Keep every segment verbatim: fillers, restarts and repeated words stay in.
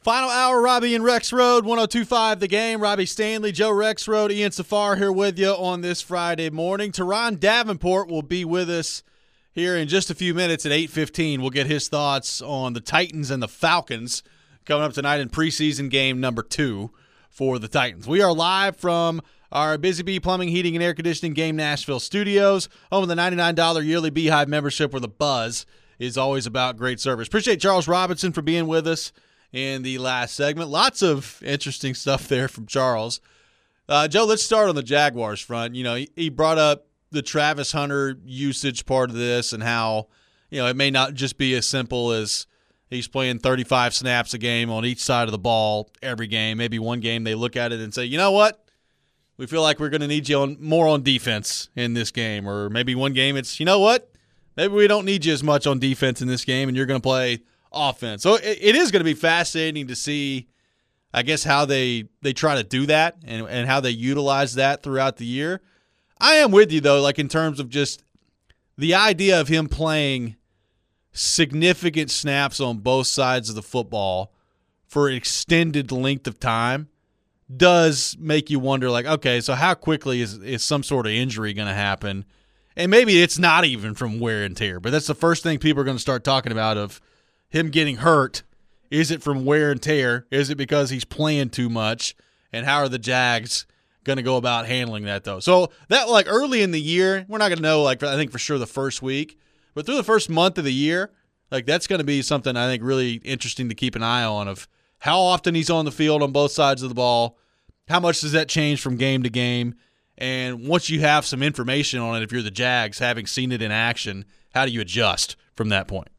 Final hour, Robbie and Rexrode, one oh two point five The Game. Robbie Stanley, Joe Rexrode, Ian Safar here with you on this Friday morning. Teron Davenport will be with us here in just a few minutes at eight fifteen. We'll get his thoughts on the Titans and the Falcons coming up tonight in preseason game number two for the Titans. We are live from our Busy Bee Plumbing, Heating, and Air Conditioning Game Nashville studios, home of the ninety-nine dollars yearly Beehive membership where the buzz is always about great service. Appreciate Charles Robinson for being with us in the last segment. Lots of interesting stuff there from Charles. Uh, Joe, let's start on the Jaguars front. You know, he, he brought up the Travis Hunter usage part of this and how, you know, it may not just be as simple as he's playing thirty-five snaps a game on each side of the ball every game. Maybe one game they look at it and say, you know what? We feel like we're going to need you on more on defense in this game. Or maybe one game it's, you know what? Maybe we don't need you as much on defense in this game and you're going to play offense. So it, it is going to be fascinating to see, I guess, how they, they try to do that and, and how they utilize that throughout the year. I am with you, though, like in terms of just the idea of him playing significant snaps on both sides of the football for an extended length of time does make you wonder, like, okay, so how quickly is, is some sort of injury going to happen? And maybe it's not even from wear and tear, but that's the first thing people are going to start talking about of him getting hurt. Is it from wear and tear? Is it because he's playing too much? And how are the Jags going to go about handling that, though? So that, like, early in the year, we're not going to know, like, I think for sure the first week. But through the first month of the year, like, that's going to be something I think really interesting to keep an eye on of how often he's on the field on both sides of the ball. How much does that change from game to game? And once you have some information on it, if you're the Jags, having seen it in action, how do you adjust from that point?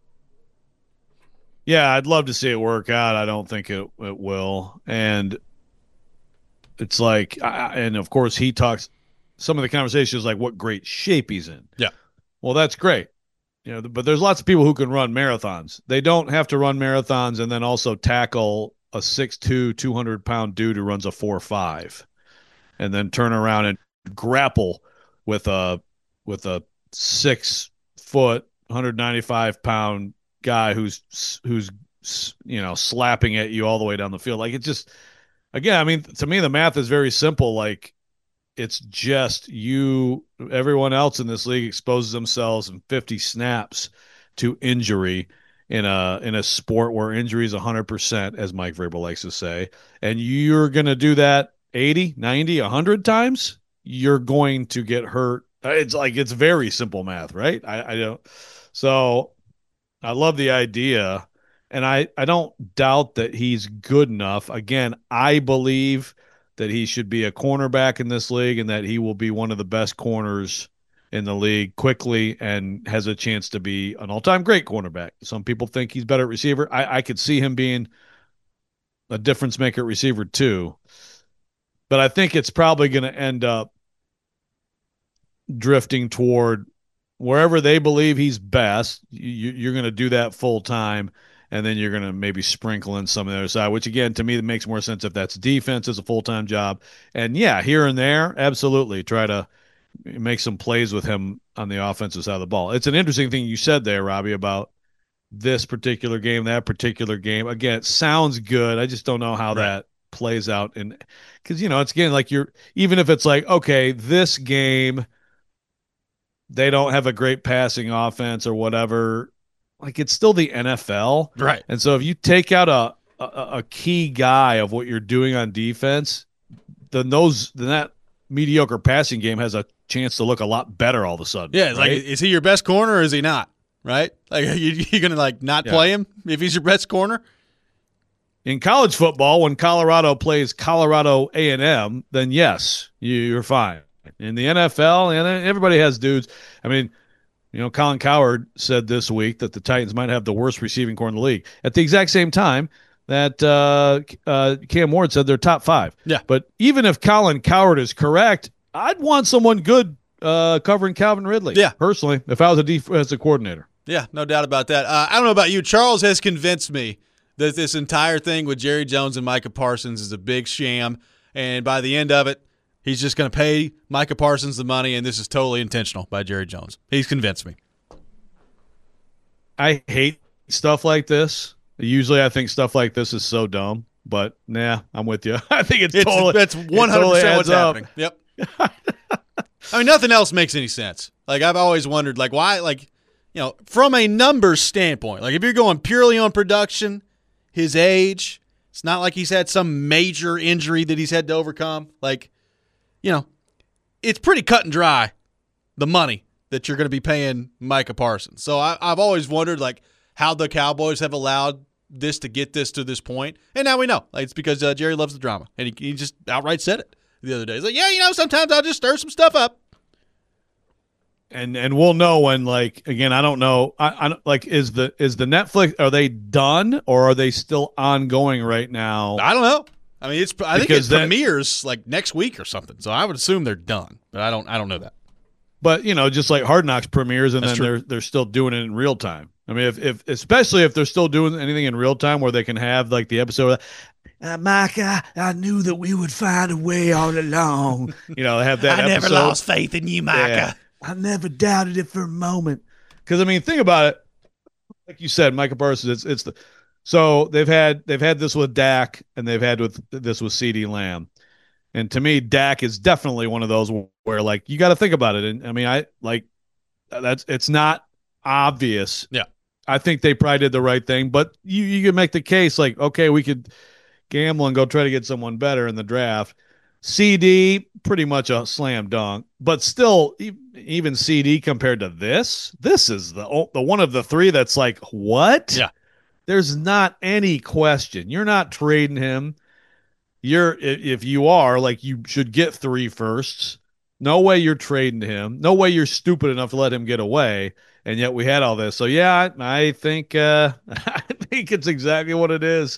Yeah, I'd love to see it work out. I don't think it, it will. And it's like, I, and of course he talks, some of the conversations like what great shape he's in. Yeah. Well, that's great. You know, but there's lots of people who can run marathons. They don't have to run marathons and then also tackle a six two, two hundred pound dude who runs a four five and then turn around and grapple with a, with a six foot, one hundred ninety-five pound guy who's who's you know slapping at you all the way down the field. Like, it's just, again, I mean, to me the math is very simple. Like, it's just you, everyone else in this league exposes themselves in fifty snaps to injury in a in a sport where injury is one hundred percent, as Mike Vrabel likes to say, and you're going to do that eighty, ninety, one hundred times, you're going to get hurt. It's like, it's very simple math, right? I, I don't so I love the idea, and I, I don't doubt that he's good enough. Again, I believe that he should be a cornerback in this league and that he will be one of the best corners in the league quickly and has a chance to be an all-time great cornerback. Some people think he's better at receiver. I, I could see him being a difference maker at receiver too, but I think it's probably going to end up drifting toward wherever they believe he's best. You, you're going to do that full time, and then you're going to maybe sprinkle in some of the other side, which, again, to me, that makes more sense if that's defense as a full-time job. And, yeah, here and there, absolutely, try to make some plays with him on the offensive side of the ball. It's an interesting thing you said there, Robbie, about this particular game, that particular game. Again, it sounds good. I just don't know how right. that plays out. And because, you know, it's, again, like you're – even if it's like, okay, this game – they don't have a great passing offense or whatever, like, it's still the N F L. Right. And so if you take out a, a, a key guy of what you're doing on defense, then those then that mediocre passing game has a chance to look a lot better all of a sudden. Yeah, it's right? like, is he your best corner or is he not? Right? Like, you you going to, like, not yeah. play him if he's your best corner? In college football, when Colorado plays Colorado A and M, then yes, you, you're fine. In the N F L, and everybody has dudes. I mean, you know, Colin Cowherd said this week that the Titans might have the worst receiving corps in the league. At the exact same time that uh, uh, Cam Ward said they're top five. Yeah. But even if Colin Cowherd is correct, I'd want someone good uh, covering Calvin Ridley. Yeah. Personally, if I was a defensive coordinator. Yeah, no doubt about that. Uh, I don't know about you. Charles has convinced me that this entire thing with Jerry Jones and Micah Parsons is a big sham, and by the end of it, he's just going to pay Micah Parsons the money, and this is totally intentional by Jerry Jones. He's convinced me. I hate stuff like this Usually I think stuff like this is so dumb, but nah, I'm with you. I think it's, It's totally that's one hundred percent totally what's up. happening. Yep. I mean, nothing else makes any sense. Like, I've always wondered, like, why, like, you know, from a numbers standpoint, like, if you're going purely on production, his age, it's not like he's had some major injury that he's had to overcome. Like, you know, it's pretty cut and dry, the money that you're going to be paying Micah Parsons. So I, I've always wondered, like, how the Cowboys have allowed this to get this to this point. And now we know. Like, it's because uh, Jerry loves the drama. And he, he just outright said it the other day. He's like, yeah, you know, sometimes I'll just stir some stuff up. And and we'll know when, like, again, I don't know. I, I like is the is the Netflix, are they done or are they still ongoing right now? I don't know. I mean, it's I Because think it that- premieres like next week or something. So I would assume they're done, but I don't I don't know that. But you know, just like Hard Knocks premieres, and That's then true. they're they're still doing it in real time. I mean, if if especially if they're still doing anything in real time, where they can have like the episode, uh, Micah, I knew that we would find a way all along. You know, have that. I never episode. lost faith in you, Micah. Yeah. I never doubted it for a moment. Because I mean, think about it. Like you said, Micah Parsons. It's it's the so they've had they've had this with Dak and they've had with this with CeeDee Lamb. And to me, Dak is definitely one of those where, like, you got to think about it. And I mean, I like that's it's not obvious. Yeah, I think they probably did the right thing, but you you can make the case like, okay, we could gamble and go try to get someone better in the draft. C D, pretty much a slam dunk, but still, even C D compared to this, this is the the one of the three that's like, what? Yeah. There's not any question. You're not trading him. You're if you are, like, you should get three firsts. No way you're trading him. No way you're stupid enough to let him get away. And yet we had all this. So yeah, I, I think uh, I think it's exactly what it is.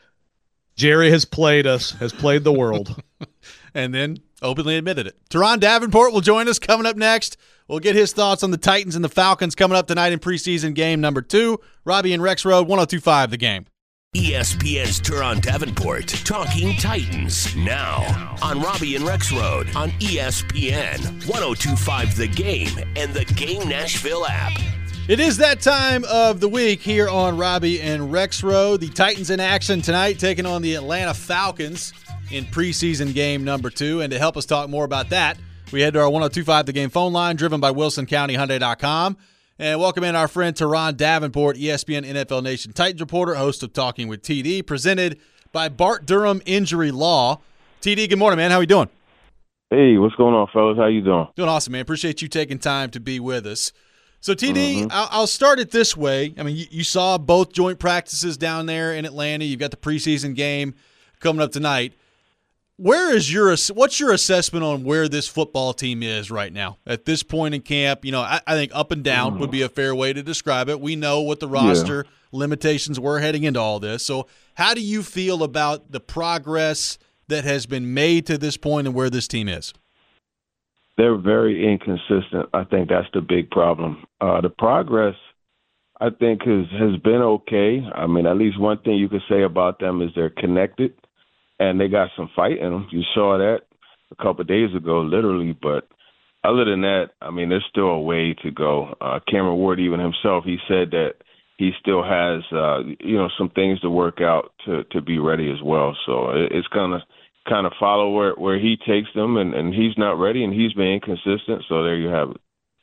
Jerry has played us, has played the world. And then openly admitted it. Teron Davenport will join us coming up next. We'll get his thoughts on the Titans and the Falcons coming up tonight in preseason game number two. Robbie and Rex Road, one oh two point five The Game. E S P N's Teron Davenport, Talking Titans, now on Robbie and Rex Road on E S P N, one oh two point five The Game, and the Game Nashville app. It is that time of the week here on Robbie and Rex Road. The Titans in action tonight, taking on the Atlanta Falcons in preseason game number two. And to help us talk more about that, we head to our one oh two point five The Game phone line, driven by Wilson County Hyundai dot com. And welcome in our friend Teron Davenport, E S P N N F L Nation Titans reporter, host of Talking with T D, presented by Bart Durham Injury Law. T D, good morning, man. How are you doing? Hey, what's going on, fellas? How you doing? Doing awesome, man. Appreciate you taking time to be with us. So, T D, Mm-hmm. I'll, I'll start it this way. I mean, you, you saw both joint practices down there in Atlanta. You've got the preseason game coming up tonight. Where is your what's your assessment on where this football team is right now at this point in camp? You know, I, I think up and down would be a fair way to describe it. We know what the roster limitations were heading into all this. So, how do you feel about the progress that has been made to this point and where this team is? They're very inconsistent. I think that's the big problem. Uh, the progress, I think, has, has been okay. I mean, at least one thing you could say about them is they're connected, and they got some fight in them. You saw that a couple of days ago, literally. But other than that, I mean, there's still a way to go. Uh, Cameron Ward, even himself, he said that he still has, uh, you know, some things to work out to, to be ready as well. So it, it's going to kind of follow where, where he takes them, and, and he's not ready, and he's been inconsistent. So there you have it.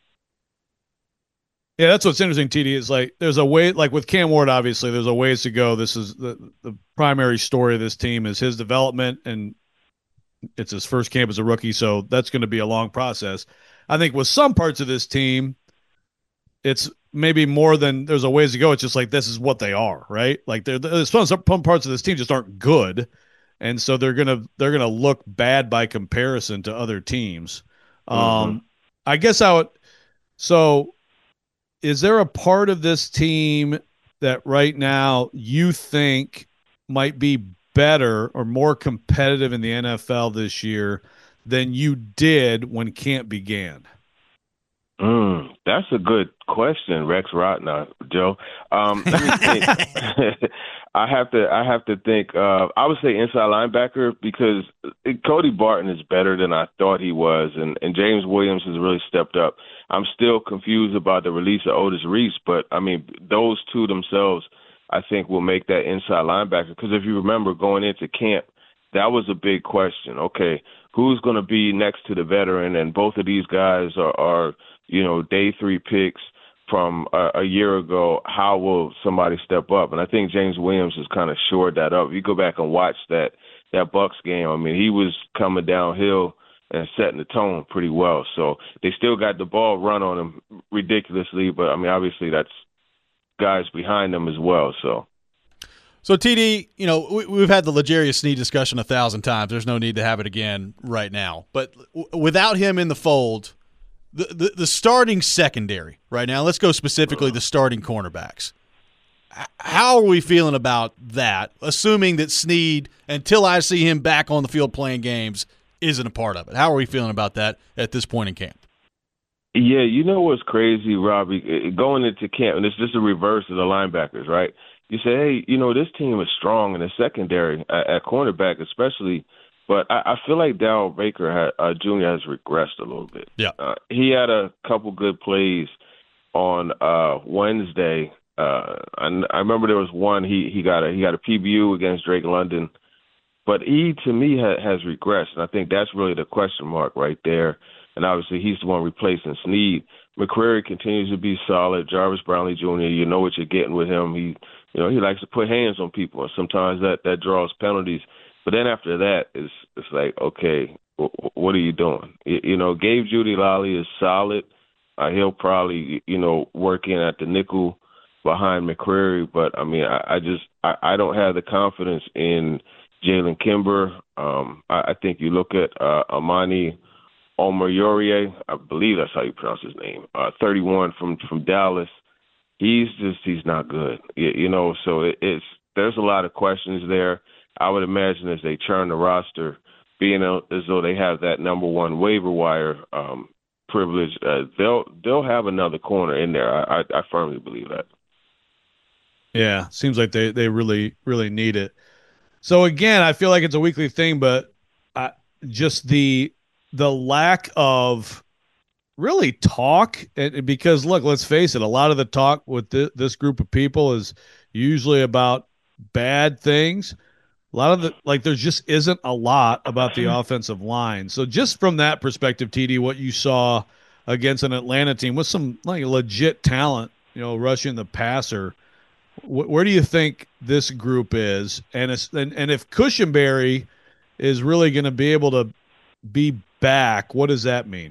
Yeah, that's what's interesting, T D, is like there's a way, like with Cam Ward, obviously, there's a ways to go. This is the, the primary story of this team is his development, and it's his first camp as a rookie, so that's going to be a long process. I think with some parts of this team, it's maybe more than there's a ways to go. It's just like this is what they are, right? Like they're, there's some, some parts of this team just aren't good, and so they're gonna they're gonna look bad by comparison to other teams. Mm-hmm. Um, I guess I would so. Is there a part of this team that right now you think might be better or more competitive in the N F L this year than you did when camp began? Mm, that's a good question, Rex Rotner, Joe. Um, let me think. I have to. I have to think. Uh, I would say inside linebacker because Cody Barton is better than I thought he was, and, and James Williams has really stepped up. I'm still confused about the release of Otis Reese, but I mean those two themselves I think will make that inside linebacker. Because if you remember going into camp, that was a big question. Okay, who's going to be next to the veteran? And both of these guys are, are you know, day three picks from a, a year ago. How will somebody step up? And I think James Williams has kind of shored that up. If you go back and watch that that Bucs game, I mean, he was coming downhill and setting the tone pretty well. So they still got the ball run on him ridiculously, but I mean, obviously that's guys behind them as well. So. So, T D, you know, we, we've had the L'Jarius Sneed discussion a thousand times. There's no need to have it again right now. But w- without him in the fold, the, the, the starting secondary right now, let's go specifically the starting cornerbacks. H- how are we feeling about that, assuming that Sneed, until I see him back on the field playing games, isn't a part of it? How are we feeling about that at this point in camp? Yeah, you know what's crazy, Robbie? Going into camp, and it's just a reverse of the linebackers, right? You say, hey, you know, this team is strong in the secondary at, at cornerback especially, but I, I feel like Darrell Baker had, uh, Junior has regressed a little bit. Yeah, uh, he had a couple good plays on uh, Wednesday. Uh, I, I remember there was one he, he got a he got a P B U against Drake London, but he to me ha, has regressed, and I think that's really the question mark right there. And obviously he's the one replacing Sneed. McCreary continues to be solid. Jarvis Brownlee Junior, you know what you're getting with him. He You know, he likes to put hands on people, and sometimes that, that draws penalties. But then after that, it's it's like, okay, w- what are you doing? You, you know, Gabe Jeudy-Lally is solid. Uh, he'll probably, you know, work in at the nickel behind McCreary. But, I mean, I, I just I, I don't have the confidence in Jalen Kimber. Um, I, I think you look at uh, Amani Omoyore, I believe that's how you pronounce his name, uh, thirty-one from, from Dallas. He's just he's not good, you, you know. So it, it's there's a lot of questions there. I would imagine as they churn the roster, being a, as though they have that number one waiver wire um, privilege, uh, they'll they'll have another corner in there. I, I, I firmly believe that. Yeah, seems like they they really really need it. So again, I feel like it's a weekly thing, but I, just the the lack of really talk, and because look, let's face it, a lot of the talk with th- this group of people is usually about bad things. A lot of the like there's just isn't a lot about the offensive line. So just from that perspective, T D, what you saw against an Atlanta team with some like legit talent, you know, rushing the passer, wh- where do you think this group is? And it's, and, and if Cushenberry is really going to be able to be back, what does that mean?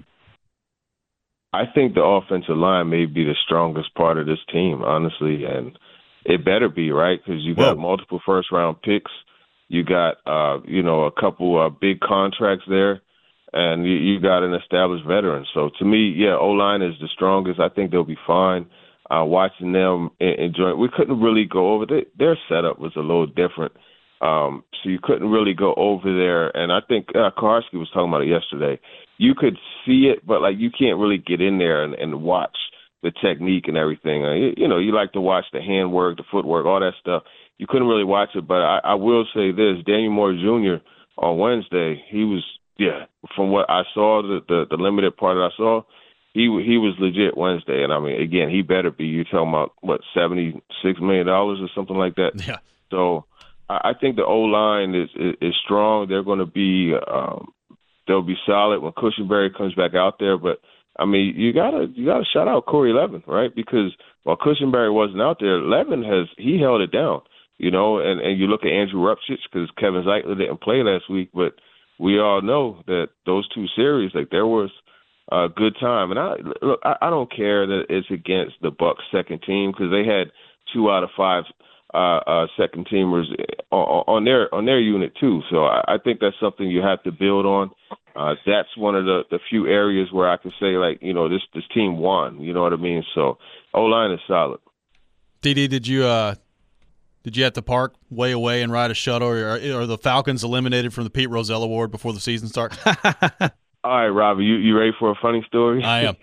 I think the offensive line may be the strongest part of this team, honestly, and it better be, right? Because you got Whoa. multiple first-round picks. You got, uh, you know, a couple uh, big contracts there, and you, you got an established veteran. So to me, yeah, O-line is the strongest. I think they'll be fine. Uh, watching them enjoy, we couldn't really go over it. Their setup was a little different, um, so you couldn't really go over there. And I think uh, Koharski was talking about it yesterday. You could see it, but like you can't really get in there and, and watch the technique and everything. Uh, you, you know, you like to watch the handwork, the footwork, all that stuff. You couldn't really watch it, but I, I will say this: Daniel Moore Junior on Wednesday, he was, yeah, from what I saw, the, the the limited part that I saw, he he was legit Wednesday. And I mean, again, he better be. You're talking about what, seventy-six million dollars or something like that. Yeah. So I, I think the O line is, is is strong. They're going to be um, they'll be solid when Cushenberry comes back out there. But I mean, you gotta you gotta shout out Corey Levin, right? Because while Cushenberry wasn't out there, Levin has he held it down. You know, and, and you look at Andrew Rupchich because Kevin Zeitler didn't play last week, but we all know that those two series, like there was a good time. And I look, I, I don't care that it's against the Bucs second team because they had two out of five uh, uh, second teamers on, on their on their unit too. So I, I think that's something you have to build on. Uh, that's one of the, the few areas where I can say like you know this this team won. You know what I mean? So O-line is solid. D D, did you uh, did you have to park way away and ride a shuttle, or are the Falcons eliminated from the Pete Rozelle Award before the season starts? All right, Robbie, you, you ready for a funny story? I am.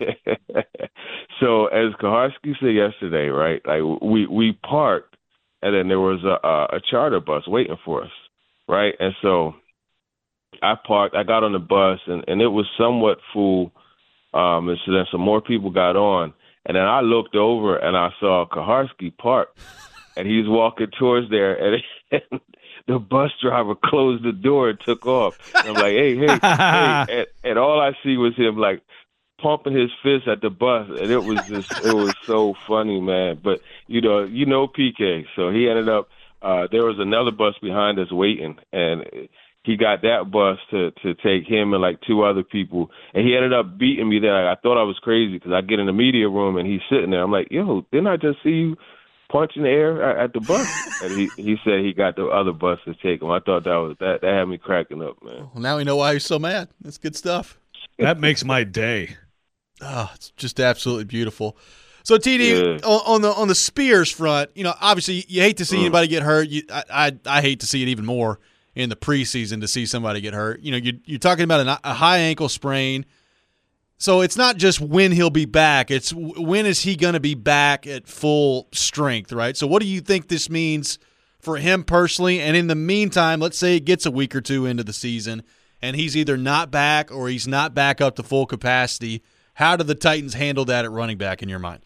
So as Koharski said yesterday, right, like we, we parked, and then there was a, a, a charter bus waiting for us, right? And so I parked, I got on the bus, and, and it was somewhat full, um, and so then some more people got on, and then I looked over, and I saw Koharski park and he's walking towards there, and, and the bus driver closed the door and took off. And I'm like, hey, hey, hey, and, and all I see was him like pumping his fist at the bus, and it was just, it was so funny, man. But you know, you know P K, so he ended up. Uh, there was another bus behind us waiting, and he got that bus to to take him and like two other people, and he ended up beating me there. I thought I was crazy because I get in the media room and he's sitting there. I'm like, yo, didn't I just see you punching the air at the bus? And he, he said he got the other bus to take him. I thought that was that that had me cracking up, man. Well, now we know why he's so mad. That's good stuff. That makes my day. Oh, it's just absolutely beautiful. So T D, Yeah. on, on the on the Spears front, you know, obviously you hate to see Mm. anybody get hurt. You, I, I I hate to see it even more in the preseason to see somebody get hurt. You know, you, you're talking about an, a high ankle sprain. So it's not just when he'll be back. It's when is he going to be back at full strength, right? So what do you think this means for him personally? And in the meantime, let's say it gets a week or two into the season and he's either not back or he's not back up to full capacity. How do the Titans handle that at running back in your mind?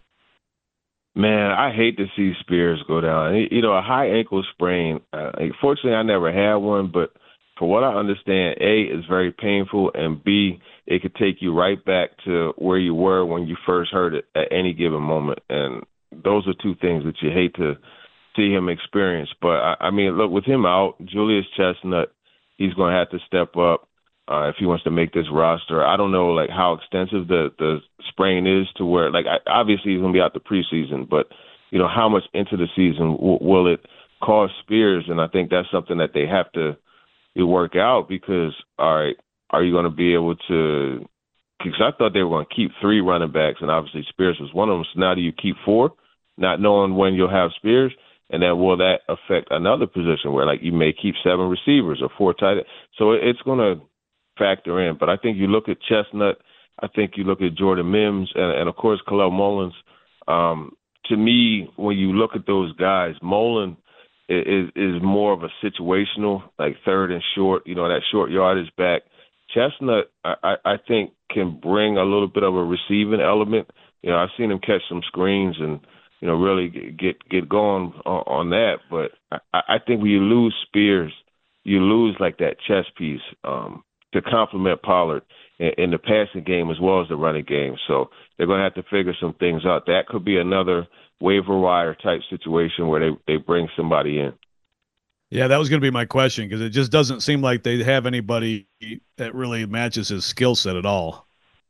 Man, I hate to see Spears go down. You know, a high ankle sprain, uh, fortunately I never had one, but for what I understand, A, it's very painful, and B, it could take you right back to where you were when you first heard it at any given moment. And those are two things that you hate to see him experience. But, I, I mean, look, with him out, Julius Chestnut, he's going to have to step up uh, if he wants to make this roster. I don't know, like, how extensive the, the sprain is to where, like, I, obviously he's going to be out the preseason, but, you know, how much into the season w- will it cost Spears? And I think that's something that they have to you work out because, all right, are you going to be able to – because I thought they were going to keep three running backs, and obviously Spears was one of them. So now do you keep four, not knowing when you'll have Spears? And then will that affect another position where, like, you may keep seven receivers or four tight ends? So it's going to factor in. But I think you look at Chestnut, I think you look at Jordan Mims, and, and of course, Khalil Mullins. Um, to me, when you look at those guys, Mullen – is is more of a situational, like third and short, you know, that short yardage back. Chestnut, I, I think, can bring a little bit of a receiving element. You know, I've seen him catch some screens and, you know, really get get going on, on that. But I, I think when you lose Spears, you lose like that chess piece um, to complement Pollard in, in the passing game as well as the running game. So they're going to have to figure some things out. That could be another waiver wire type situation where they, they bring somebody in. Yeah, that was going to be my question because it just doesn't seem like they have anybody that really matches his skill set at all.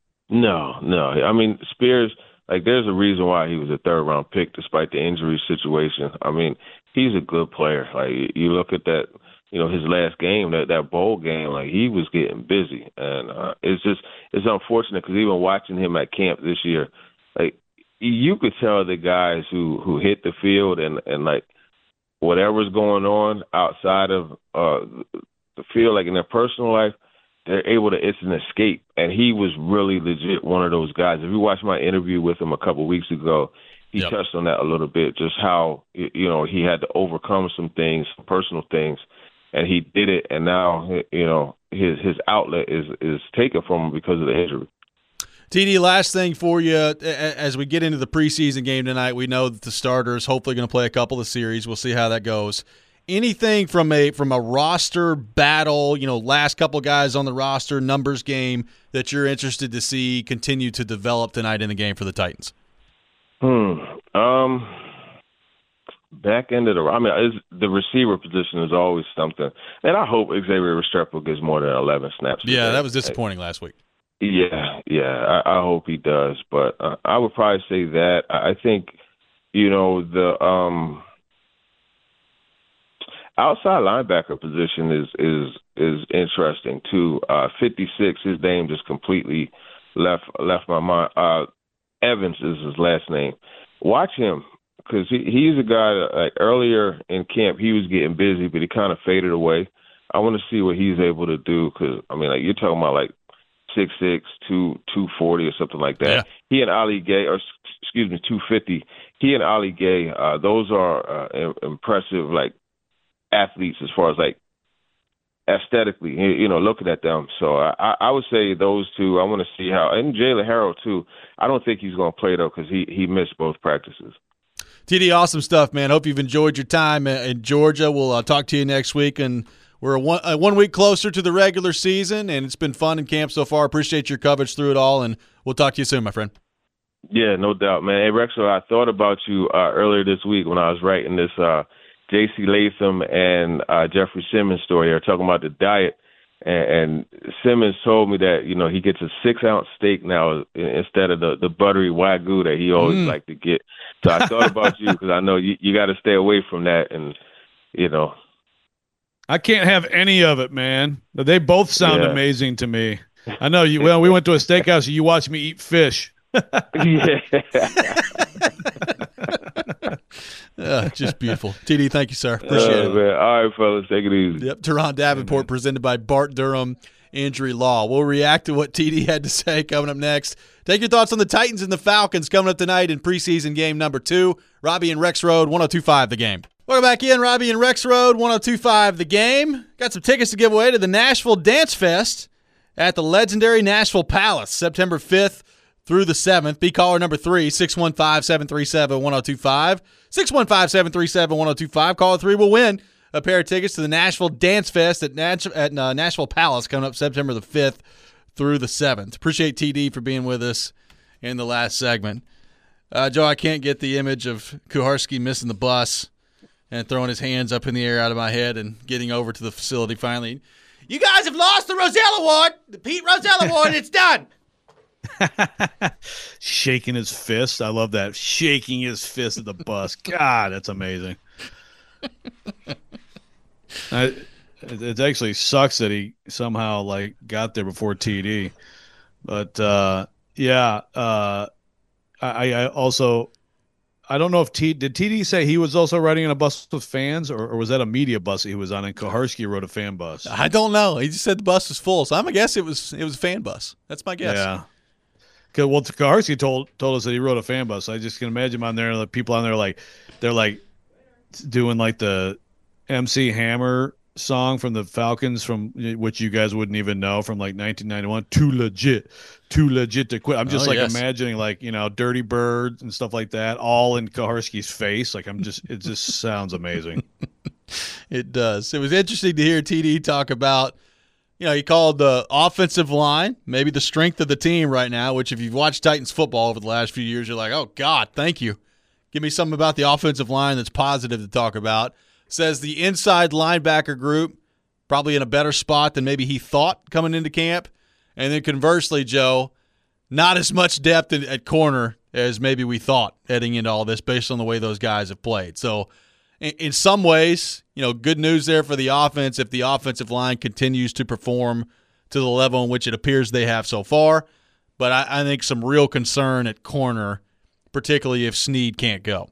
No, no. I mean, Spears, like, there's a reason why he was a third-round pick despite the injury situation. I mean, he's a good player. Like, you look at that, you know, his last game, that, that bowl game, like, he was getting busy. And uh, it's just it's unfortunate because even watching him at camp this year, like, you could tell the guys who, who hit the field and, and, like, whatever's going on outside of uh, the field, like in their personal life, they're able to, it's an escape. And he was really legit one of those guys. If you watch my interview with him a couple of weeks ago, he yep. touched on that a little bit, just how, you know, he had to overcome some things, some personal things, and he did it. And now, you know, his, his outlet is, is taken from him because of the injury. T D, last thing for you, as we get into the preseason game tonight, we know that the starters hopefully going to play a couple of series. We'll see how that goes. Anything from a from a roster battle, you know, last couple guys on the roster, numbers game that you're interested to see continue to develop tonight in the game for the Titans? Hmm. Um. Back end of the, I mean, is, the receiver position is always something, and I hope Xavier Restrepo gets more than eleven snaps. Yeah, that was disappointing last week. Yeah, yeah, I, I hope he does, but uh, I would probably say that. I think, you know, the um, outside linebacker position is is is interesting too. Uh, fifty-six, his name just completely left left my mind. Uh, Evans is his last name. Watch him because he, he's a guy that, like, earlier in camp he was getting busy, but he kind of faded away. I want to see what he's able to do because I mean, like, you're talking about like six six, two two forty or something like that. Yeah. He and Ali Gay, or excuse me, two fifty. He and Ali Gay, uh, those are uh, impressive, like, athletes as far as, like, aesthetically, you know, looking at them. So I, I would say those two. I want to see how, and Jalen Harrell too. I don't think he's going to play though because he he missed both practices. T D, awesome stuff, man. Hope you've enjoyed your time in Georgia. We'll uh, talk to you next week, and we're one, uh, one week closer to the regular season, and it's been fun in camp so far. Appreciate your coverage through it all, and we'll talk to you soon, my friend. Yeah, no doubt, man. Hey, Rexo, I thought about you uh, earlier this week when I was writing this uh, J C Latham and uh, Jeffrey Simmons story. They were talking about the diet, and, and Simmons told me that, you know, he gets a six-ounce steak now instead of the, the buttery Wagyu that he always mm. liked to get. So I thought about you because I know you, you got to stay away from that, and, you know. I can't have any of it, man. They both sound yeah. amazing to me. I know you. Well, we went to a steakhouse and you watched me eat fish. yeah. uh, just beautiful. T D, thank you, sir. Appreciate uh, it. Man. All right, fellas. Take it easy. Yep. Teron Davenport, presented by Bart Durham Injury Law. We'll react to what T D had to say coming up next. Take your thoughts on the Titans and the Falcons coming up tonight in preseason game number two. Robbie and Rex Road, one oh two point five The Game. Welcome back in, Robbie and Rex Road, one oh two point five The Game. Got some tickets to give away to the Nashville Dance Fest at the legendary Nashville Palace, September fifth through the seventh. Be caller number three, six one five, seven three seven, one oh two five. six one five, seven three seven, one oh two five. Caller three will win a pair of tickets to the Nashville Dance Fest at, Nash- at uh, Nashville Palace coming up September the fifth through the seventh. Appreciate T D for being with us in the last segment. Uh, Joe, I can't get the image of Kuharski missing the bus and throwing his hands up in the air out of my head and getting over to the facility finally. You guys have lost the Roselle Award, the Pete Roselle Award, and it's done. Shaking his fist. I love that. Shaking his fist at the bus. God, that's amazing. I, it actually sucks that he somehow like got there before T D. But uh, yeah, uh, I, I also I don't know if T did T D say he was also riding in a bus with fans, or, or was that a media bus he was on and Kuharski rode a fan bus? I don't know. He just said the bus was full, so I'm gonna guess it was it was a fan bus. That's my guess. Yeah. Cause, well, Kuharski told told us that he rode a fan bus. So I just can imagine him on there, like people on there, like they're like doing like the M C Hammer song from the Falcons, from which you guys wouldn't even know, from like nineteen ninety-one. Too legit, too legit to quit. I'm just oh, like yes. imagining like, you know, Dirty Bird and stuff like that, all in Kuharski's face. Like I'm just, it just sounds amazing. It does. It was interesting to hear T D talk about, you know, he called the offensive line maybe the strength of the team right now, which if you've watched Titans football over the last few years, you're like, oh, God, thank you. Give me something about the offensive line that's positive to talk about. Says the inside linebacker group probably in a better spot than maybe he thought coming into camp. And then conversely, Joe, not as much depth in, at corner as maybe we thought heading into all this based on the way those guys have played. So in, in some ways, you know, good news there for the offense if the offensive line continues to perform to the level in which it appears they have so far. But I, I think some real concern at corner, particularly if Snead can't go.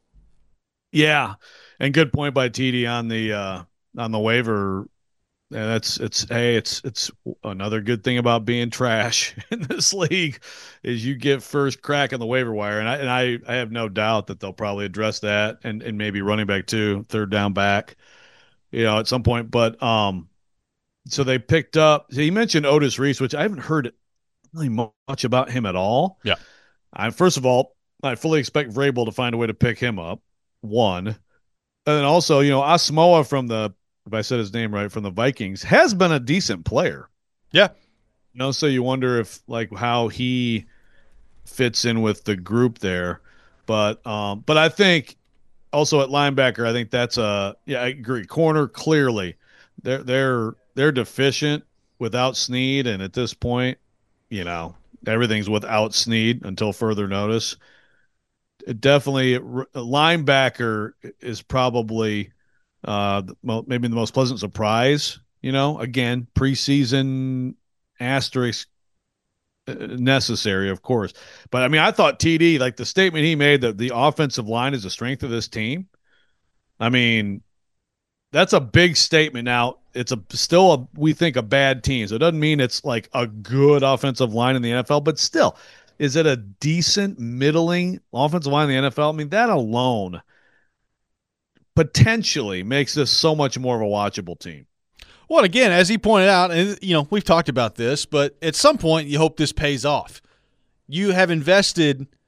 Yeah. And good point by T D on the uh, on the waiver. And that's it's hey, it's it's another good thing about being trash in this league is you get first crack on the waiver wire, and I and I, I have no doubt that they'll probably address that, and, and maybe running back too, third down back, you know, at some point. But um, so they picked up. So he mentioned Otis Reese, which I haven't heard really much about him at all. Yeah. I first of all, I fully expect Vrabel to find a way to pick him up. One. And then also, you know, Asamoah from the, if I said his name right, from the Vikings has been a decent player. Yeah. You know, so you wonder if, like, how he fits in with the group there. But um, but I think also at linebacker, I think that's a, yeah, I agree. Corner, clearly. They're, they're, they're deficient without Snead. And at this point, you know, everything's without Snead until further notice. Definitely, linebacker is probably uh, maybe the most pleasant surprise. You know, again, preseason asterisk necessary, of course. But I mean, I thought T D, like the statement he made that the offensive line is the strength of this team. I mean, that's a big statement. Now, it's a still a we think a bad team, so it doesn't mean it's like a good offensive line in the N F L, but still. Is it a decent, middling offensive line in the N F L? I mean, that alone potentially makes this so much more of a watchable team. Well, again, as he pointed out, and you know, we've talked about this, but at some point you hope this pays off. You have invested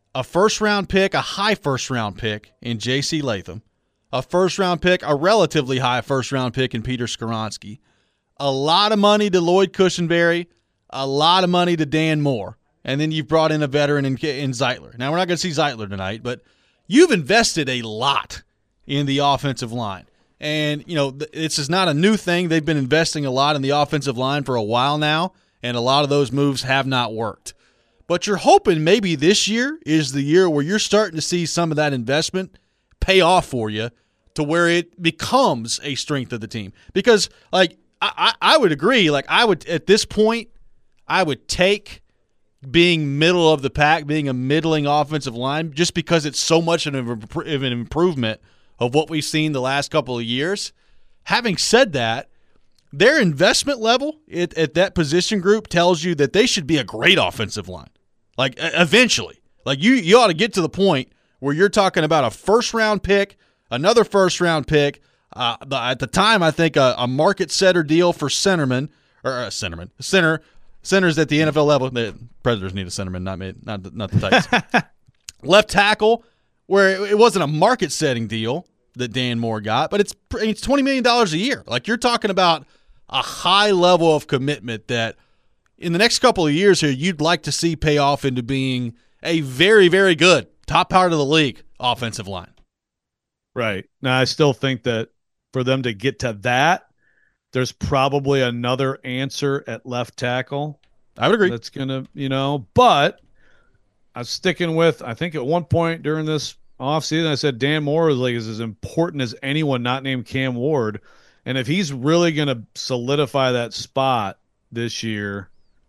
a first-round pick, a high first-round pick in J C Latham, a first-round pick, a relatively high first-round pick in Peter Skoronski, a lot of money to Lloyd Cushenberry, a lot of money to Dan Moore, and then you've brought in a veteran in, in Zeitler. Now, we're not going to see Zeitler tonight, but you've invested a lot in the offensive line. And, you know, this is not a new thing. They've been investing a lot in the offensive line for a while now, and a lot of those moves have not worked. But you're hoping maybe this year is the year where you're starting to see some of that investment pay off for you to where it becomes a strength of the team. Because, like, I, I would agree. Like, I would, at this point, I would take being middle of the pack, being a middling offensive line, just because it's so much of an improvement of what we've seen the last couple of years. Having said that, their investment level at, at that position group tells you that they should be a great offensive line. Like, eventually. Like, you, you ought to get to the point where you're talking about a first-round pick, another first-round pick, uh, at the time, I think a, a market-setter deal for centerman, or uh, centerman, center, centers at the N F L level. The Predators need a centerman, not, me, not, the, not the Titans. Left tackle, where it wasn't a market-setting deal that Dan Moore got, but it's it's twenty million dollars a year. Like, you're talking about a high level of commitment that in the next couple of years here, you'd like to see pay off into being a very, very good top part of the league offensive line. Right. Now, I still think that for them to get to that, there's probably another answer at left tackle. I would agree. That's going to, you know, but I'm sticking with, I think at one point during this offseason, I said Dan Moore is like is as important as anyone not named Cam Ward. And if he's really going to solidify that spot this year,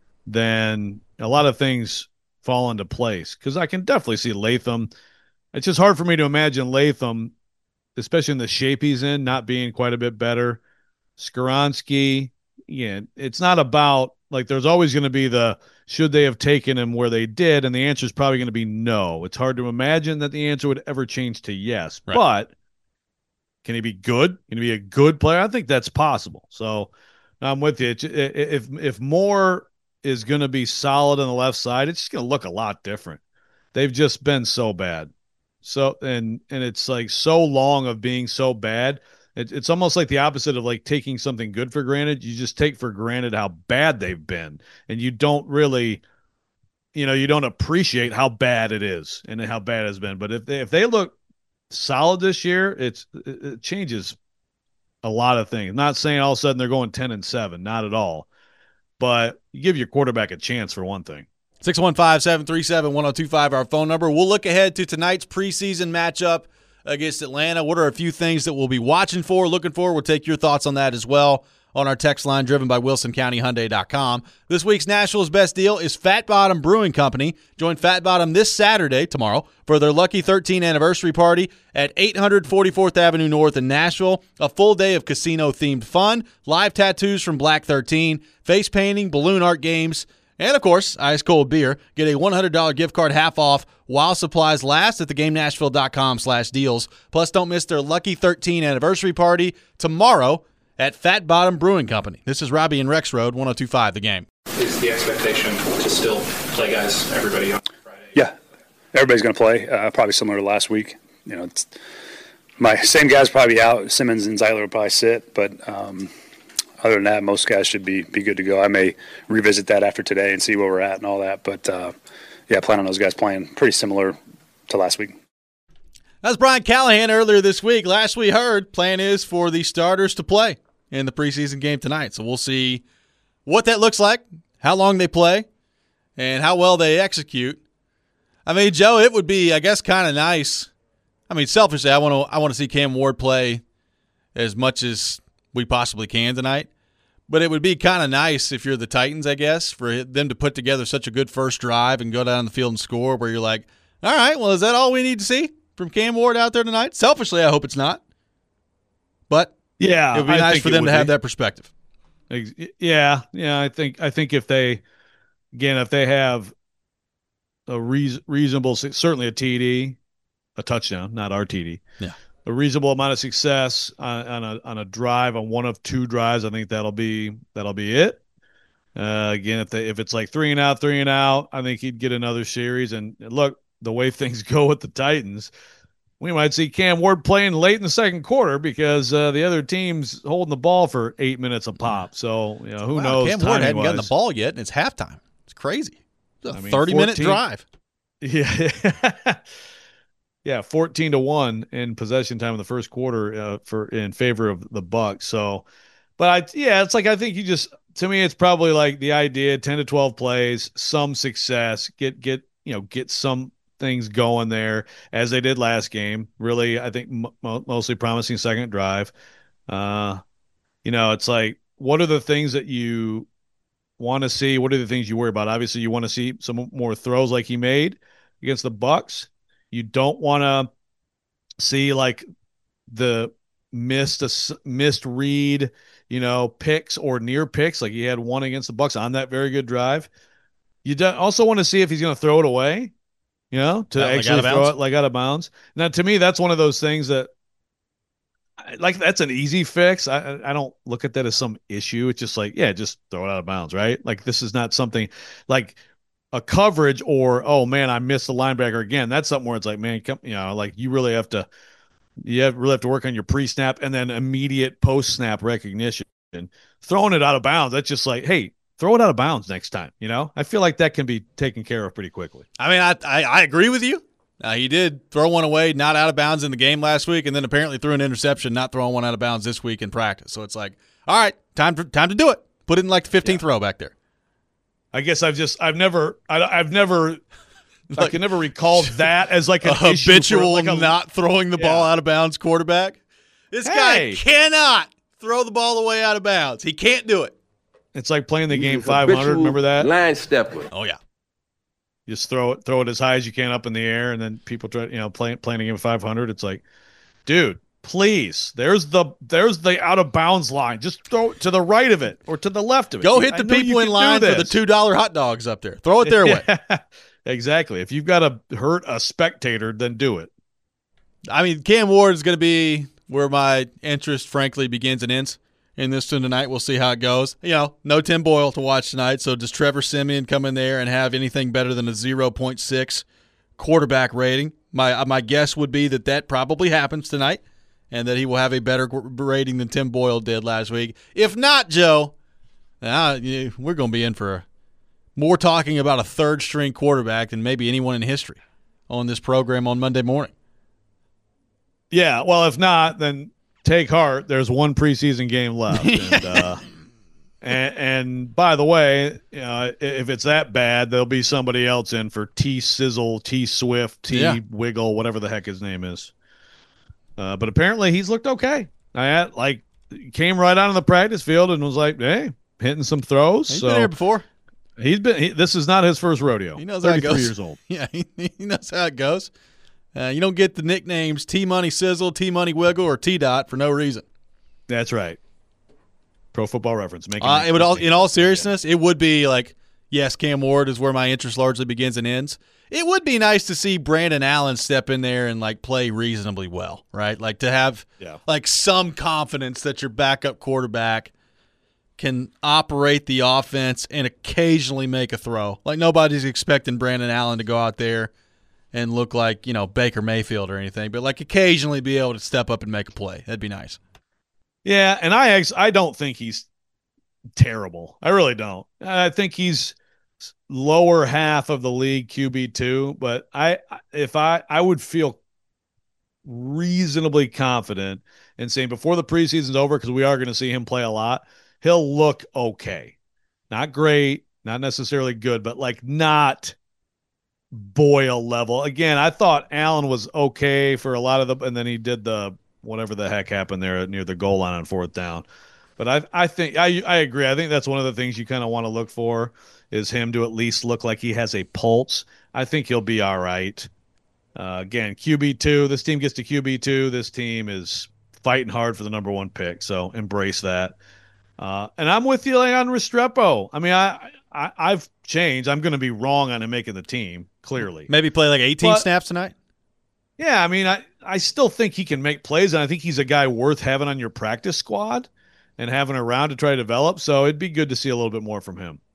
then a lot of things fall into place. Because I can definitely see Latham. It's just hard for me to imagine Latham, especially in the shape he's in, not being quite a bit better. Skoronski, yeah, it's not about, like, there's always going to be the, should they have taken him where they did? And the answer is probably going to be no. It's hard to imagine that the answer would ever change to yes. Right. But can he be good? Can he be a good player? I think that's possible. So I'm with you. If, if Moore is going to be solid on the left side, it's just going to look a lot different. They've just been so bad. So, and, and it's like so long of being so bad. It, it's almost like the opposite of like taking something good for granted. You just take for granted how bad they've been, and you don't really, you know, you don't appreciate how bad it is and how bad it's been. But if they, if they look solid this year, it's, it, it changes a lot of things. I'm not saying all of a sudden they're going ten and seven, not at all, but you give your quarterback a chance for one thing. six one five, seven three seven, one oh two five, our phone number. We'll look ahead to tonight's preseason matchup against Atlanta. What are a few things that we'll be watching for, looking for? We'll take your thoughts on that as well on our text line driven by Wilson County Hyundai dot com. This week's Nashville's Best Deal is Fat Bottom Brewing Company. Join Fat Bottom this Saturday, tomorrow, for their Lucky thirteen anniversary party at eight forty-fourth Avenue North in Nashville. A full day of casino-themed fun, live tattoos from Black thirteen, face painting, balloon art games, and, of course, ice-cold beer. Get a one hundred dollars gift card half off while supplies last at theGameNashville.com slash deals. Plus, don't miss their Lucky thirteen anniversary party tomorrow at Fat Bottom Brewing Company. This is Robbie and Rex Road, one oh two five The Game. Is the expectation to still play guys, everybody on Friday? Yeah, everybody's going to play, uh, probably similar to last week. You know, it's, my same guys probably out. Simmons and Zeitler will probably sit, but um, – other than that, most guys should be be good to go. I may revisit that after today and see where we're at and all that. But, uh, yeah, plan on those guys playing pretty similar to last week. That's Brian Callahan earlier this week. Last we heard, plan is for the starters to play in the preseason game tonight. So we'll see what that looks like, how long they play, and how well they execute. I mean, Joe, it would be, I guess, kind of nice. I mean, selfishly, I want to I want to see Cam Ward play as much as we possibly can tonight. But it would be kind of nice if you're the Titans, I guess, for them to put together such a good first drive and go down the field and score where you're like, all right, well, is that all we need to see from Cam Ward out there tonight? Selfishly, I hope it's not. But yeah, it would be I nice for them to have be. that perspective. Yeah, yeah, I think I think if they, again, if they have a reason, reasonable, certainly a T D, a touchdown, not our T D. Yeah. A reasonable amount of success on, on a on a drive, on one of two drives, I think that'll be that'll be it. Uh, again, if they if it's like three and out, three and out, I think he'd get another series. And look, the way things go with the Titans, we might see Cam Ward playing late in the second quarter because uh, the other team's holding the ball for eight minutes a pop. So, you know, who wow, knows? Cam Ward hadn't gotten the ball yet, and it's halftime. It's crazy. It's a I mean, thirty-minute drive. Yeah. Yeah, fourteen to one in possession time in the first quarter uh, for in favor of the Bucs. So, but I yeah, it's like I think you just to me it's probably like the idea ten to twelve plays, some success, get get you know get some things going there as they did last game. Really, I think mo- mostly promising second drive. Uh, you know, it's like what are the things that you want to see? What are the things you worry about? Obviously, you want to see some more throws like he made against the Bucs. You don't want to see like the missed a missed read, you know, picks or near picks like he had one against the Bucs on that very good drive. You don't also want to see if he's going to throw it away, you know, to like actually throw it like out of bounds. Now, to me, that's one of those things that like that's an easy fix. I I don't look at that as some issue. It's just like, yeah, just throw it out of bounds, right? Like this is not something like a coverage or, oh man, I missed the linebacker again. That's something where it's like, man, come, you know, like you really have to, you have really have to work on your pre-snap and then immediate post-snap recognition. And throwing it out of bounds, that's just like, hey, throw it out of bounds next time. You know, I feel like that can be taken care of pretty quickly. I mean, I I, I agree with you. Uh, he did throw one away, not out of bounds in the game last week, and then apparently threw an interception, not throwing one out of bounds this week in practice. So it's like, all right, time for time to do it. Put it in like the fifteenth yeah. row back there. I guess I've just I've never I, I've never like, I can never recall that as like an a habitual like a, not throwing the yeah. ball out of bounds quarterback. This hey. guy cannot throw the ball away out of bounds. He can't do it. It's like playing the game five hundred. Remember that? Line stepper. Oh yeah. Just throw it throw it as high as you can up in the air, and then people try you know playing playing a game five hundred. It's like, dude. Please, there's the there's the out of bounds line. Just throw it to the right of it or to the left of it. Go hit the people in line for the two dollar hot dogs up there. Throw it their way. Exactly. If you've got to hurt a spectator, then do it. I mean, Cam Ward is going to be where my interest, frankly, begins and ends in this one tonight. We'll see how it goes. You know, no Tim Boyle to watch tonight. So does Trevor Siemian come in there and have anything better than a zero point six quarterback rating? My my guess would be that that probably happens tonight, and that he will have a better rating than Tim Boyle did last week. If not, Joe, uh, we're going to be in for more talking about a third-string quarterback than maybe anyone in history on this program on Monday morning. Yeah, well, if not, then take heart. There's one preseason game left. and, uh, and, and by the way, you know, if it's that bad, there'll be somebody else in for T Sizzle, T Swift, T yeah. Wiggle, whatever the heck his name is. Uh, but apparently he's looked okay. I had, like came right out of the practice field and was like, hey, hitting some throws. He's so been here before. He's been. He, this is not his first rodeo. He knows how it goes. years old. Yeah, he, he knows how it goes. Uh, you don't get the nicknames T Money Sizzle, T Money Wiggle, or T Dot for no reason. That's right. Pro Football Reference. Making uh, it would all, in all seriousness, yeah. it would be like, yes, Cam Ward is where my interest largely begins and ends. It would be nice to see Brandon Allen step in there and like play reasonably well, right? Like to have yeah. like some confidence that your backup quarterback can operate the offense and occasionally make a throw. Like nobody's expecting Brandon Allen to go out there and look like, you know, Baker Mayfield or anything, but like occasionally be able to step up and make a play. That'd be nice. Yeah, and I ex- I don't think he's terrible. I really don't. I think he's lower half of the league Q B two, but I if I I would feel reasonably confident in saying before the preseason's over, because we are going to see him play a lot, he'll look okay. Not great, not necessarily good, but like not Boyle level. Again, I thought Allen was okay for a lot of the, and then he did the whatever the heck happened there near the goal line on fourth down. But I I think I I agree. I think that's one of the things you kind of want to look for is him to at least look like he has a pulse. I think he'll be all right. Uh, again, Q B two. This team gets to Q B two. This team is fighting hard for the number one pick, so embrace that. Uh, and I'm with you like, on Restrepo. I mean, I, I I've changed. I'm going to be wrong on him making the team. Clearly, maybe play like eighteen but, snaps tonight. Yeah, I mean, I I still think he can make plays, and I think he's a guy worth having on your practice squad and having around to try to develop. So it'd be good to see a little bit more from him.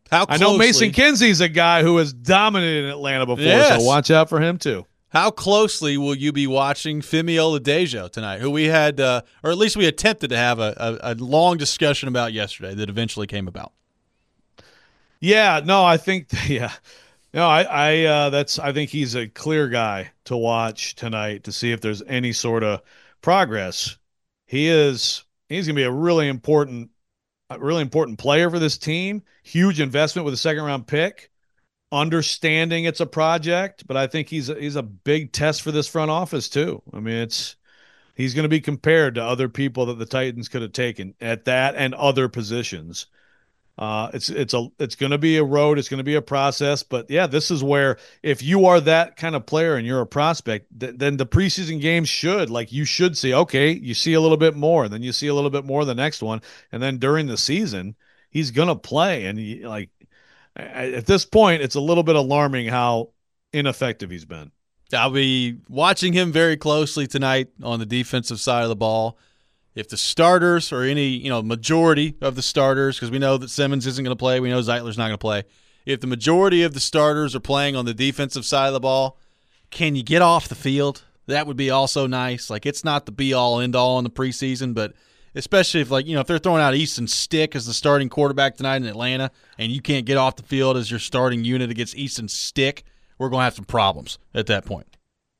How closely, I know Mason Kinsey's a guy who has dominated in Atlanta before, yes. so watch out for him too. How closely will you be watching Femi Oladejo tonight, who we had, uh, or at least we attempted to have a, a, a long discussion about yesterday that eventually came about? Yeah, no, I think, yeah. No, I, I, uh, that's, I think he's a clear guy to watch tonight to see if there's any sort of progress. He is, he's going to be a really important, a really important player for this team. Huge investment with a second round pick, understanding it's a project, but I think he's, a, he's a big test for this front office too. I mean, it's, he's going to be compared to other people that the Titans could have taken at that and other positions. Uh, it's it's a it's going to be a road. It's going to be a process. But yeah, this is where if you are that kind of player and you're a prospect, th- then the preseason games should like you should see. Okay, you see a little bit more, then you see a little bit more the next one, and then during the season, he's going to play. And he, like at this point, it's a little bit alarming how ineffective he's been. I'll be watching him very closely tonight on the defensive side of the ball. If the starters or any, you know, majority of the starters, because we know that Simmons isn't going to play, we know Zeitler's not going to play. If the majority of the starters are playing on the defensive side of the ball, can you get off the field? That would be also nice. Like, it's not the be-all, end-all in the preseason, but especially if, like, you know, if they're throwing out Easton Stick as the starting quarterback tonight in Atlanta and you can't get off the field as your starting unit against Easton Stick, we're going to have some problems at that point.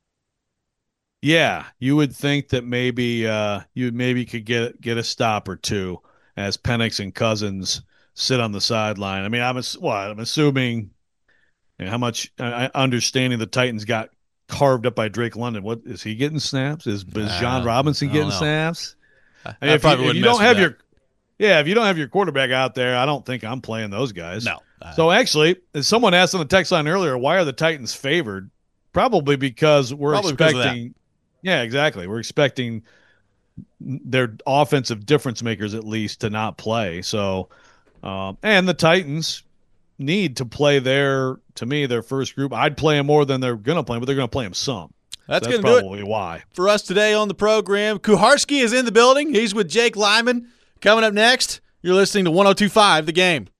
Yeah, you would think that maybe uh, you maybe could get get a stop or two as Penix and Cousins sit on the sideline. I mean, I'm well, I'm assuming you know, how much uh, understanding the Titans got carved up by Drake London. What is he getting snaps? Is, is John Robinson getting know. snaps? I, I mean, if probably you, if you don't don't have that. your yeah, if you don't have your quarterback out there, I don't think I'm playing those guys. No. Uh, so actually, as someone asked on the text line earlier, why are the Titans favored? Probably because we're probably expecting. Yeah, exactly. We're expecting their offensive difference makers at least to not play. So, um, and the Titans need to play their, to me, their first group. I'd play them more than they're going to play them, but they're going to play them some. That's, so that's going to probably do it why. For us today on the program, Kuharski is in the building. He's with Jake Lyman. Coming up next, you're listening to one oh two point five The Game.